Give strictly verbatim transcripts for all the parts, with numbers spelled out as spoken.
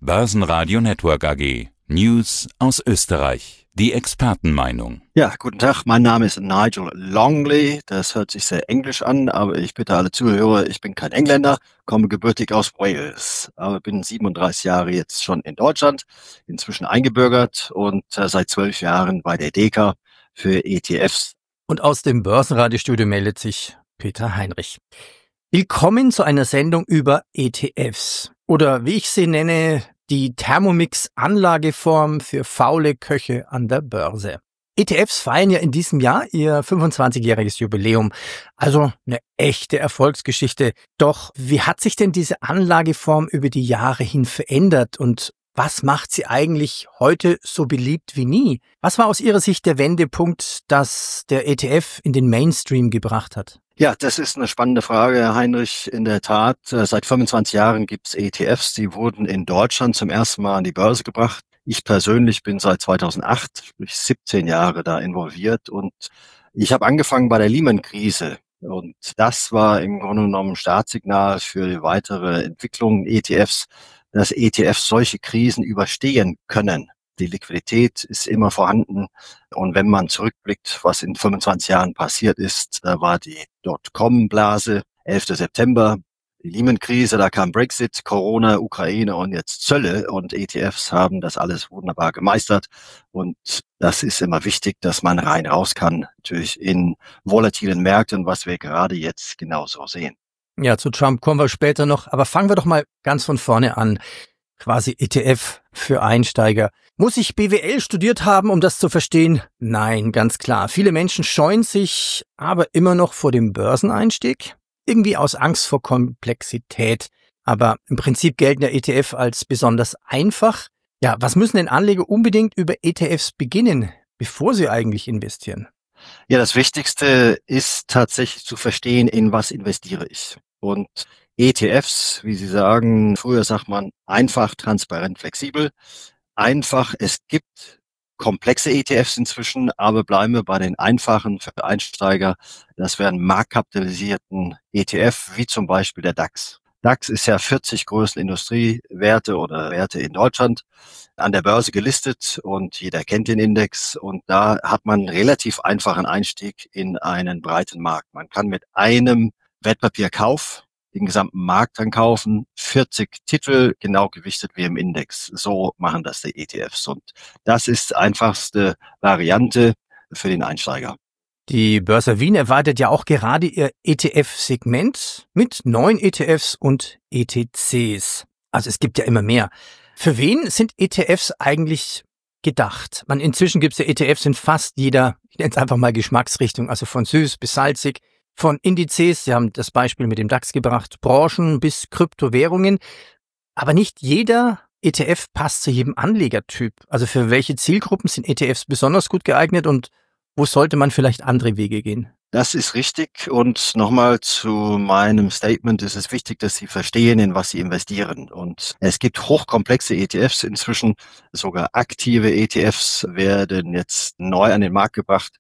Börsenradio Network A G. News aus Österreich. Die Expertenmeinung. Ja, guten Tag, mein Name ist Nigel Longley. Das hört sich sehr englisch an, aber ich bitte alle Zuhörer, ich bin kein Engländer, komme gebürtig aus Wales, aber bin siebenunddreißig Jahre jetzt schon in Deutschland, inzwischen eingebürgert und äh, seit zwölf Jahren bei der Deka für E T Fs. Und aus dem Börsenradiostudio meldet sich Peter Heinrich. Willkommen zu einer Sendung über E T Fs oder wie ich sie nenne, die Thermomix-Anlageform für faule Köche an der Börse. E T Fs feiern ja in diesem Jahr ihr fünfundzwanzigjähriges Jubiläum, also eine echte Erfolgsgeschichte. Doch wie hat sich denn diese Anlageform über die Jahre hin verändert und was macht sie eigentlich heute so beliebt wie nie? Was war aus Ihrer Sicht der Wendepunkt, das der E T F in den Mainstream gebracht hat? Ja, das ist eine spannende Frage, Herr Heinrich. In der Tat, seit fünfundzwanzig Jahren gibt es E T Fs, die wurden in Deutschland zum ersten Mal an die Börse gebracht. Ich persönlich bin seit zweitausendacht, sprich siebzehn Jahre da involviert und ich habe angefangen bei der Lehman-Krise. Und das war im Grunde genommen Startsignal für die weitere Entwicklung E T Fs, dass E T Fs solche Krisen überstehen können. Die Liquidität ist immer vorhanden. Und wenn man zurückblickt, was in fünfundzwanzig Jahren passiert ist, da war die Dotcom-Blase, elfter September, die Lehman-Krise, da kam Brexit, Corona, Ukraine und jetzt Zölle. Und E T Fs haben das alles wunderbar gemeistert. Und das ist immer wichtig, dass man rein raus kann, natürlich in volatilen Märkten, was wir gerade jetzt genauso sehen. Ja, zu Trump kommen wir später noch, aber fangen wir doch mal ganz von vorne an. Quasi E T F für Einsteiger. Muss ich B W L studiert haben, um das zu verstehen? Nein, ganz klar. Viele Menschen scheuen sich aber immer noch vor dem Börseneinstieg. Irgendwie aus Angst vor Komplexität. Aber im Prinzip gelten ja E T F als besonders einfach. Ja, was müssen denn Anleger unbedingt über E T Fs beginnen, bevor sie eigentlich investieren? Ja, das Wichtigste ist tatsächlich zu verstehen, in was investiere ich. Und E T Fs, wie Sie sagen, früher sagt man einfach, transparent, flexibel. Einfach, es gibt komplexe E T Fs inzwischen, aber bleiben wir bei den einfachen für Einsteiger. Das wären marktkapitalisierten E T F, wie zum Beispiel der DAX. DAX ist ja vierzig größten Industriewerte oder Werte in Deutschland an der Börse gelistet und jeder kennt den Index und da hat man einen relativ einfachen Einstieg in einen breiten Markt. Man kann mit einem Wertpapierkauf den gesamten Markt dann kaufen, vierzig Titel, genau gewichtet wie im Index. So machen das die E T Fs und das ist die einfachste Variante für den Einsteiger. Die Börse Wien erweitert ja auch gerade ihr E T F-Segment mit neuen E T Fs und E T Cs. Also es gibt ja immer mehr. Für wen sind E T Fs eigentlich gedacht? Man, inzwischen gibt es ja E T Fs in fast jeder, ich nenne es einfach mal Geschmacksrichtung, also von süß bis salzig, von Indizes, Sie haben das Beispiel mit dem DAX gebracht, Branchen bis Kryptowährungen. Aber nicht jeder E T F passt zu jedem Anlegertyp. Also für welche Zielgruppen sind E T Fs besonders gut geeignet und wo sollte man vielleicht andere Wege gehen? Das ist richtig und nochmal zu meinem Statement ist es wichtig, dass Sie verstehen, in was Sie investieren. Und es gibt hochkomplexe E T Fs inzwischen, sogar aktive E T Fs werden jetzt neu an den Markt gebracht.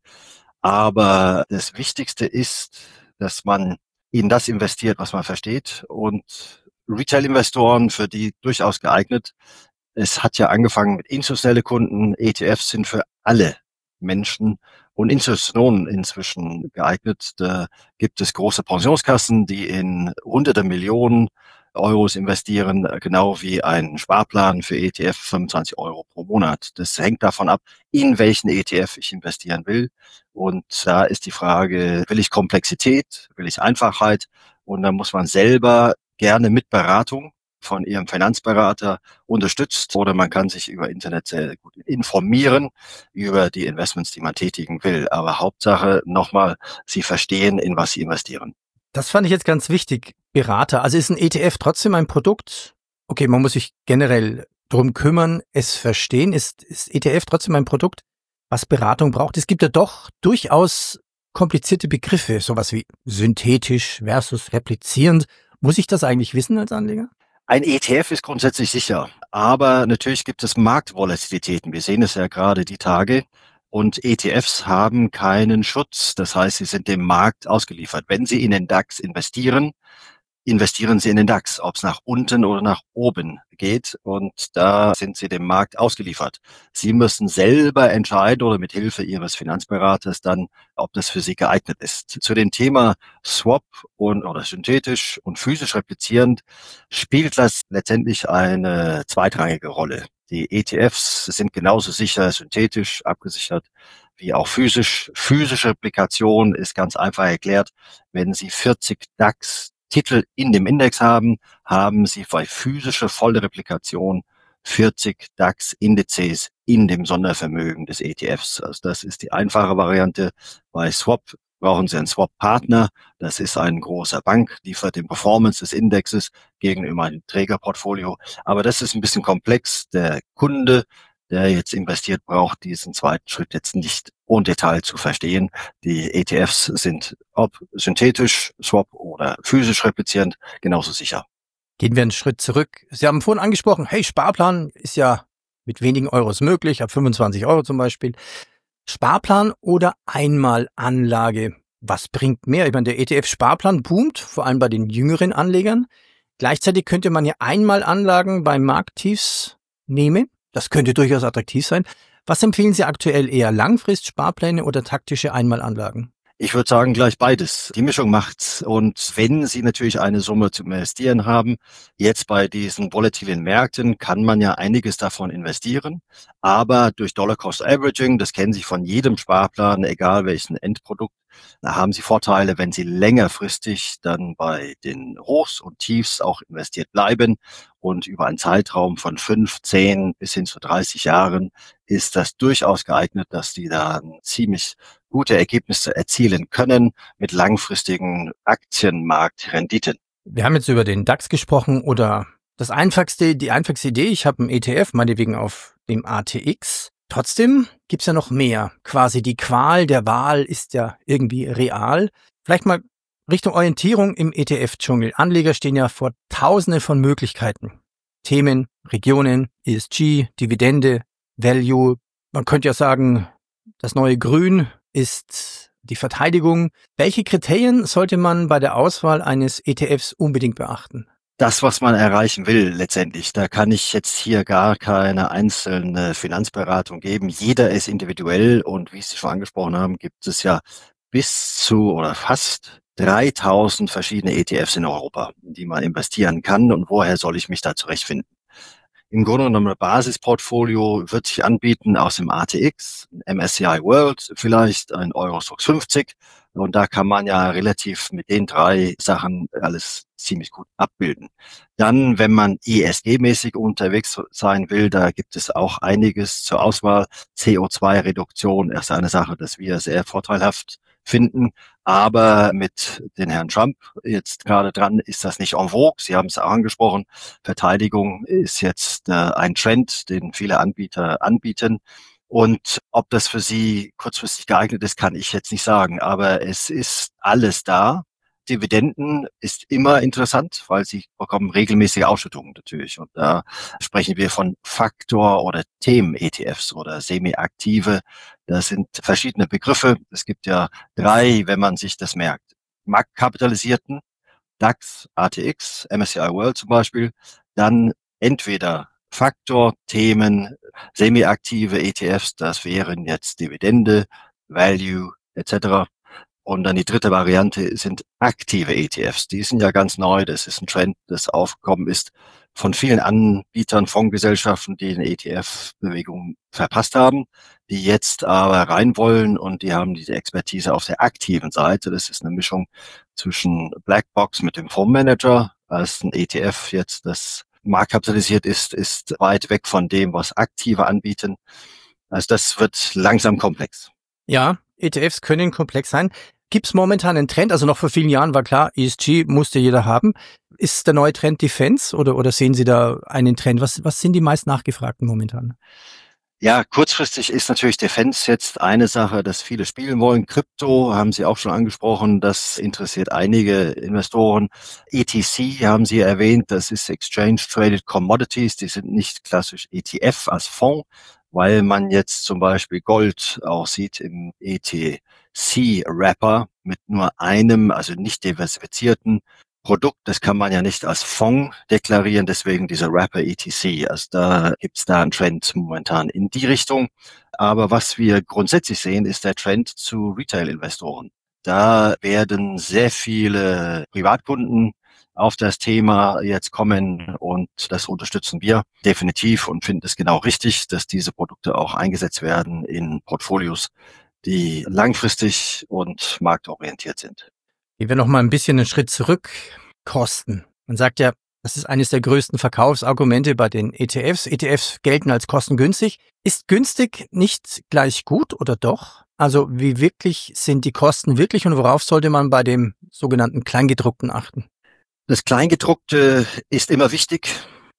Aber das Wichtigste ist, dass man in das investiert, was man versteht. Und Retail-Investoren, für die durchaus geeignet. Es hat ja angefangen mit institutionellen Kunden. E T Fs sind für alle Menschen und Institutionen inzwischen geeignet. Da gibt es große Pensionskassen, die in hunderte Millionen Euros investieren, genau wie ein Sparplan für E T F fünfundzwanzig Euro pro Monat. Das hängt davon ab, in welchen E T F ich investieren will. Und da ist die Frage, will ich Komplexität, will ich Einfachheit? Und da muss man selber gerne mit Beratung von Ihrem Finanzberater unterstützt oder man kann sich über Internet sehr gut informieren über die Investments, die man tätigen will. Aber Hauptsache nochmal, Sie verstehen, in was Sie investieren. Das fand ich jetzt ganz wichtig. Berater. Also ist ein E T F trotzdem ein Produkt? Okay, man muss sich generell drum kümmern, es verstehen. Ist, ist E T F trotzdem ein Produkt, was Beratung braucht? Es gibt ja doch durchaus komplizierte Begriffe, sowas wie synthetisch versus replizierend. Muss ich das eigentlich wissen als Anleger? Ein E T F ist grundsätzlich sicher, aber natürlich gibt es Marktvolatilitäten. Wir sehen es ja gerade die Tage. Und E T Fs haben keinen Schutz. Das heißt, sie sind dem Markt ausgeliefert. Wenn Sie in den DAX investieren, investieren Sie in den DAX, ob es nach unten oder nach oben geht. Und da sind Sie dem Markt ausgeliefert. Sie müssen selber entscheiden oder mit Hilfe Ihres Finanzberaters dann, ob das für Sie geeignet ist. Zu dem Thema Swap und oder synthetisch und physisch replizierend spielt das letztendlich eine zweitrangige Rolle. Die E T Fs sind genauso sicher synthetisch abgesichert wie auch physisch. Physische Replikation ist ganz einfach erklärt. Wenn Sie vierzig DAX-Titel in dem Index haben, haben Sie bei physischer volle Replikation vierzig DAX-Indizes in dem Sondervermögen des E T Fs. Also das ist die einfache Variante. Bei Swap brauchen Sie einen Swap-Partner. Das ist ein großer Bank, liefert den Performance des Indexes gegenüber einem Trägerportfolio. Aber das ist ein bisschen komplex. Der Kunde, der jetzt investiert, braucht diesen zweiten Schritt jetzt nicht ohne Detail zu verstehen. Die E T Fs sind, ob synthetisch, Swap oder physisch replizierend, genauso sicher. Gehen wir einen Schritt zurück. Sie haben vorhin angesprochen, hey, Sparplan ist ja mit wenigen Euros möglich, ab fünfundzwanzig Euro zum Beispiel. Sparplan oder Einmalanlage? Was bringt mehr? Ich meine, der E T F-Sparplan boomt, vor allem bei den jüngeren Anlegern. Gleichzeitig könnte man ja Einmalanlagen bei Markttiefs nehmen. Das könnte durchaus attraktiv sein. Was empfehlen Sie aktuell eher? Langfrist-Sparpläne oder taktische Einmalanlagen? Ich würde sagen, gleich beides. Die Mischung macht's. Und wenn Sie natürlich eine Summe zu investieren haben, jetzt bei diesen volatilen Märkten kann man ja einiges davon investieren. Aber durch Dollar-Cost-Averaging, das kennen Sie von jedem Sparplan, egal welchen Endprodukt, da haben Sie Vorteile, wenn Sie längerfristig dann bei den Hochs und Tiefs auch investiert bleiben. Und über einen Zeitraum von fünf, zehn bis hin zu dreißig Jahren ist das durchaus geeignet, dass die da ziemlich gute Ergebnisse erzielen können mit langfristigen Aktienmarktrenditen. Wir haben jetzt über den DAX gesprochen oder das einfachste, die einfachste Idee, ich habe einen E T F, meinetwegen auf dem A T X. Trotzdem gibt's ja noch mehr. Quasi die Qual der Wahl ist ja irgendwie real. Vielleicht mal Richtung Orientierung im E T F-Dschungel. Anleger stehen ja vor Tausende von Möglichkeiten. Themen, Regionen, E S G, Dividende, Value. Man könnte ja sagen, das neue Grün ist die Verteidigung. Welche Kriterien sollte man bei der Auswahl eines E T Fs unbedingt beachten? Das, was man erreichen will, letztendlich, da kann ich jetzt hier gar keine einzelne Finanzberatung geben. Jeder ist individuell und wie Sie schon angesprochen haben, gibt es ja bis zu oder fast dreitausend verschiedene E T Fs in Europa, in die man investieren kann. Und woher soll ich mich da zurechtfinden? Im Grunde genommen ein Basisportfolio wird sich anbieten aus dem A T X, M S C I World, vielleicht ein Eurostoxx fünfzig. Und da kann man ja relativ mit den drei Sachen alles ziemlich gut abbilden. Dann, wenn man E S G-mäßig unterwegs sein will, da gibt es auch einiges zur Auswahl. C O zwei Reduktion ist eine Sache, das wir sehr vorteilhaft finden. Aber mit den Herrn Trump jetzt gerade dran, ist das nicht en vogue. Sie haben es auch angesprochen. Verteidigung ist jetzt äh, ein Trend, den viele Anbieter anbieten. Und ob das für Sie kurzfristig geeignet ist, kann ich jetzt nicht sagen. Aber es ist alles da. Dividenden ist immer interessant, weil Sie bekommen regelmäßige Ausschüttungen natürlich. Und da sprechen wir von Faktor- oder Themen-E T Fs oder semi-aktive. Das sind verschiedene Begriffe. Es gibt ja drei, wenn man sich das merkt. Marktkapitalisierten, DAX, A T X, M S C I World zum Beispiel. Dann entweder Faktor, Themen, semi-aktive E T Fs, das wären jetzt Dividende, Value et cetera. Und dann die dritte Variante sind aktive E T Fs. Die sind ja ganz neu. Das ist ein Trend, das aufgekommen ist von vielen Anbietern, Fondsgesellschaften, die eine E T F-Bewegung verpasst haben, die jetzt aber rein wollen und die haben diese Expertise auf der aktiven Seite. Das ist eine Mischung zwischen Blackbox mit dem Fondsmanager, als ein E T F jetzt das marktkapitalisiert ist, ist weit weg von dem, was Aktive anbieten. Also das wird langsam komplex. Ja, E T Fs können komplex sein. Gibt es momentan einen Trend? Also noch vor vielen Jahren war klar, E S G musste jeder haben. Ist der neue Trend Defense oder, oder sehen Sie da einen Trend? Was, was sind die meist nachgefragten momentan? Ja, kurzfristig ist natürlich Defense jetzt eine Sache, dass viele spielen wollen. Krypto haben Sie auch schon angesprochen, das interessiert einige Investoren. E T C haben Sie erwähnt, das ist Exchange Traded Commodities, die sind nicht klassisch E T F als Fonds, weil man jetzt zum Beispiel Gold auch sieht im E T C-Wrapper mit nur einem, also nicht diversifizierten Produkt, das kann man ja nicht als Fonds deklarieren, deswegen dieser Wrapper E T C. Also da gibt's da einen Trend momentan in die Richtung. Aber was wir grundsätzlich sehen, ist der Trend zu Retail-Investoren. Da werden sehr viele Privatkunden auf das Thema jetzt kommen und das unterstützen wir definitiv und finden es genau richtig, dass diese Produkte auch eingesetzt werden in Portfolios, die langfristig und marktorientiert sind. Gehen wir noch mal ein bisschen einen Schritt zurück. Kosten. Man sagt ja, das ist eines der größten Verkaufsargumente bei den E T Fs. E T Fs gelten als kostengünstig. Ist günstig nicht gleich gut oder doch? Also wie wirklich sind die Kosten wirklich und worauf sollte man bei dem sogenannten Kleingedruckten achten? Das Kleingedruckte ist immer wichtig,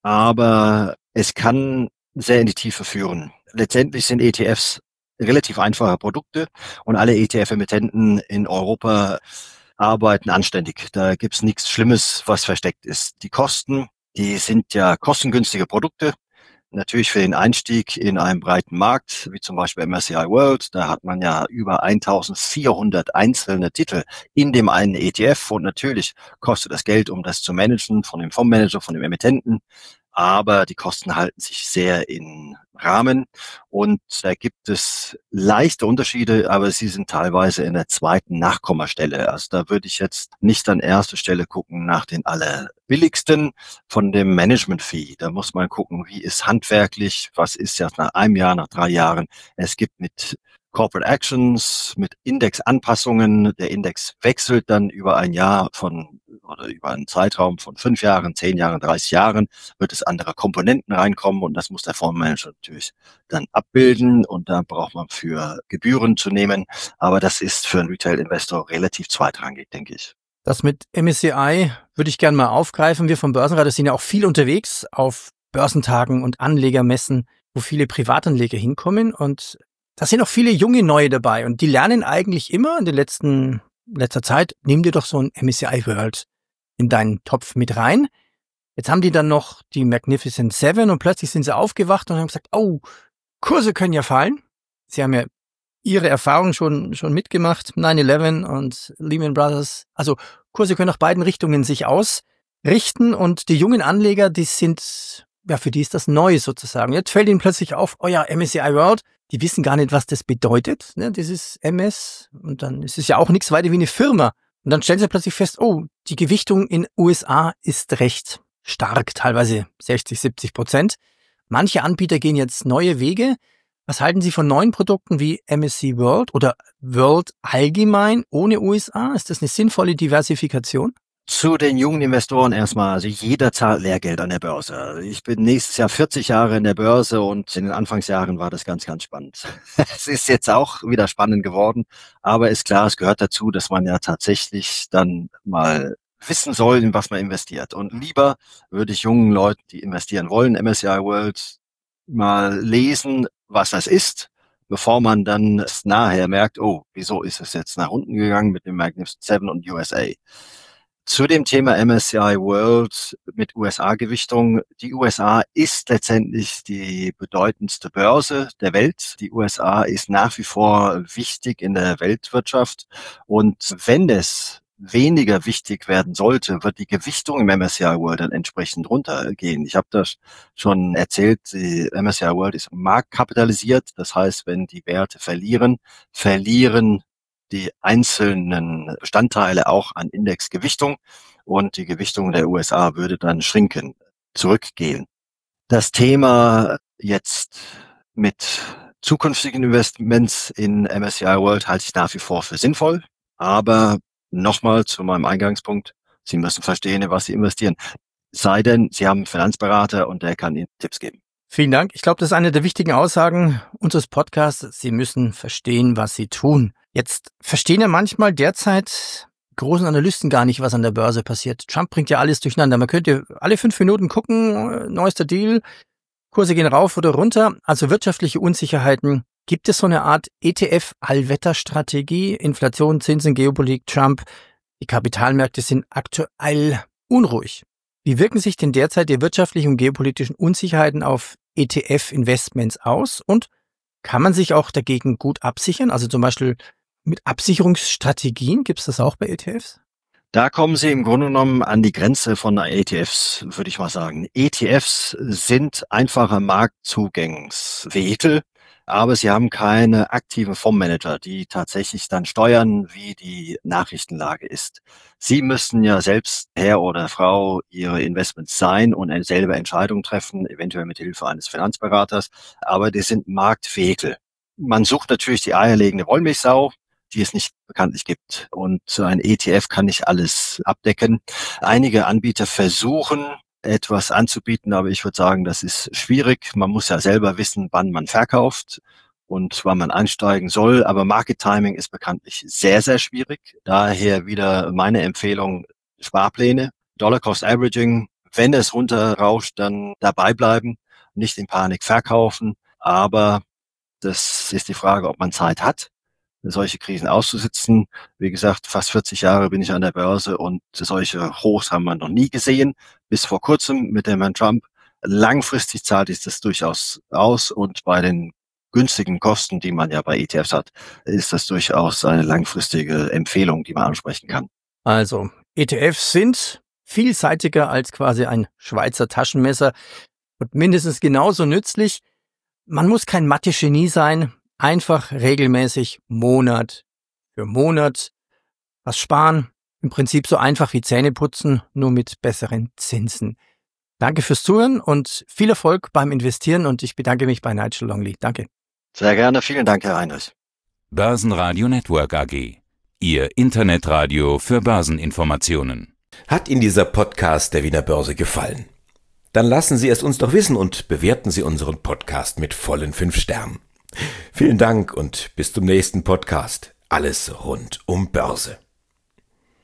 aber es kann sehr in die Tiefe führen. Letztendlich sind E T Fs relativ einfache Produkte und alle E T F-Emittenten in Europa arbeiten anständig. Da gibt's nichts Schlimmes, was versteckt ist. Die Kosten, die sind ja kostengünstige Produkte. Natürlich für den Einstieg in einen breiten Markt, wie zum Beispiel M S C I World, da hat man ja über eintausendvierhundert einzelne Titel in dem einen E T F und natürlich kostet das Geld, um das zu managen, von dem Fondsmanager, von dem Emittenten. Aber die Kosten halten sich sehr in Rahmen und da gibt es leichte Unterschiede, aber sie sind teilweise in der zweiten Nachkommastelle. Also da würde ich jetzt nicht an erster Stelle gucken nach den allerbilligsten von dem Management-Fee. Da muss man gucken, wie ist handwerklich, was ist ja nach einem Jahr, nach drei Jahren. Es gibt mit Corporate Actions, mit Indexanpassungen. Der Index wechselt dann über ein Jahr von oder über einen Zeitraum von fünf Jahren, zehn Jahren, dreißig Jahren wird es andere Komponenten reinkommen und das muss der Fondsmanager natürlich dann abbilden und da braucht man für Gebühren zu nehmen. Aber das ist für einen Retail-Investor relativ zweitrangig, denke ich. Das mit M S C I würde ich gerne mal aufgreifen. Wir vom Börsenradar sind ja auch viel unterwegs auf Börsentagen und Anlegermessen, wo viele Privatanleger hinkommen und da sind auch viele junge Neue dabei und die lernen eigentlich immer in den letzten letzter Zeit, nimm dir doch so ein M S C I World in deinen Topf mit rein. Jetzt haben die dann noch die Magnificent Seven und plötzlich sind sie aufgewacht und haben gesagt, oh, Kurse können ja fallen. Sie haben ja ihre Erfahrungen schon schon mitgemacht, nine eleven und Lehman Brothers. Also Kurse können nach beiden Richtungen sich ausrichten und die jungen Anleger, die sind, ja, für die ist das neu sozusagen. Jetzt fällt ihnen plötzlich auf, oh ja, M S C I World, die wissen gar nicht, was das bedeutet, ne, dieses M S. Und dann ist es ja auch nichts weiter wie eine Firma. Und dann stellen sie plötzlich fest, oh, die Gewichtung in U S A ist recht stark, teilweise sechzig, siebzig Prozent. Manche Anbieter gehen jetzt neue Wege. Was halten Sie von neuen Produkten wie M S C I World oder World allgemein ohne U S A? Ist das eine sinnvolle Diversifikation? Zu den jungen Investoren erstmal, also jeder zahlt Lehrgeld an der Börse. Ich bin nächstes Jahr vierzig Jahre in der Börse und in den Anfangsjahren war das ganz, ganz spannend. Es ist jetzt auch wieder spannend geworden, aber ist klar, es gehört dazu, dass man ja tatsächlich dann mal wissen soll, in was man investiert. Und lieber würde ich jungen Leuten, die investieren wollen, M S C I World, mal lesen, was das ist, bevor man dann nachher merkt, oh, wieso ist es jetzt nach unten gegangen mit dem Magnificent Seven und U S A. Zu dem Thema M S C I World mit U S A-Gewichtung. Die U S A ist letztendlich die bedeutendste Börse der Welt. Die U S A ist nach wie vor wichtig in der Weltwirtschaft. Und wenn es weniger wichtig werden sollte, wird die Gewichtung im M S C I World dann entsprechend runtergehen. Ich habe das schon erzählt, die M S C I World ist marktkapitalisiert. Das heißt, wenn die Werte verlieren, verlieren die einzelnen Bestandteile auch an Indexgewichtung und die Gewichtung der U S A würde dann schrinken, zurückgehen. Das Thema jetzt mit zukünftigen Investments in M S C I World halte ich nach wie vor für sinnvoll, aber nochmal zu meinem Eingangspunkt, Sie müssen verstehen, in was Sie investieren. Sei denn, Sie haben einen Finanzberater und der kann Ihnen Tipps geben. Vielen Dank. Ich glaube, das ist eine der wichtigen Aussagen unseres Podcasts. Sie müssen verstehen, was Sie tun. Jetzt verstehen ja manchmal derzeit großen Analysten gar nicht, was an der Börse passiert. Trump bringt ja alles durcheinander. Man könnte alle fünf Minuten gucken, neuester Deal, Kurse gehen rauf oder runter. Also wirtschaftliche Unsicherheiten. Gibt es so eine Art E T F-Allwetterstrategie? Inflation, Zinsen, Geopolitik, Trump. Die Kapitalmärkte sind aktuell unruhig. Wie wirken sich denn derzeit die wirtschaftlichen und geopolitischen Unsicherheiten auf E T F-Investments aus? Und kann man sich auch dagegen gut absichern? Also zum Beispiel mit Absicherungsstrategien, gibt es das auch bei E T Fs? Da kommen Sie im Grunde genommen an die Grenze von E T Fs, würde ich mal sagen. E T Fs sind einfache Marktzugängsvehikel, aber sie haben keine aktiven Fondsmanager, die tatsächlich dann steuern, wie die Nachrichtenlage ist. Sie müssen ja selbst, Herr oder Frau, Ihre Investments sein und eine selber Entscheidung treffen, eventuell mit Hilfe eines Finanzberaters, aber die sind Marktvehikel. Man sucht natürlich die eierlegende Wollmilchsau, die es nicht bekanntlich gibt. Und so ein E T F kann nicht alles abdecken. Einige Anbieter versuchen, etwas anzubieten, aber ich würde sagen, das ist schwierig. Man muss ja selber wissen, wann man verkauft und wann man einsteigen soll. Aber Market Timing ist bekanntlich sehr, sehr schwierig. Daher wieder meine Empfehlung, Sparpläne, Dollar Cost Averaging. Wenn es runterrauscht, dann dabei bleiben, nicht in Panik verkaufen. Aber das ist die Frage, ob man Zeit hat, solche Krisen auszusitzen. Wie gesagt, fast vierzig Jahre bin ich an der Börse und solche Hochs haben wir noch nie gesehen. Bis vor kurzem mit dem Herrn Trump. Langfristig zahlt sich das durchaus aus und bei den günstigen Kosten, die man ja bei E T Fs hat, ist das durchaus eine langfristige Empfehlung, die man ansprechen kann. Also, E T Fs sind vielseitiger als quasi ein Schweizer Taschenmesser und mindestens genauso nützlich. Man muss kein Mathe-Genie sein. Einfach regelmäßig Monat für Monat was sparen. Im Prinzip so einfach wie Zähneputzen, nur mit besseren Zinsen. Danke fürs Zuhören und viel Erfolg beim Investieren und ich bedanke mich bei Nigel Longley. Danke. Sehr gerne. Vielen Dank, Herr Heinrich. Börsenradio Network A G. Ihr Internetradio für Börseninformationen. Hat Ihnen dieser Podcast der Wiener Börse gefallen? Dann lassen Sie es uns doch wissen und bewerten Sie unseren Podcast mit vollen fünf Sternen. Vielen Dank und bis zum nächsten Podcast. Alles rund um Börse.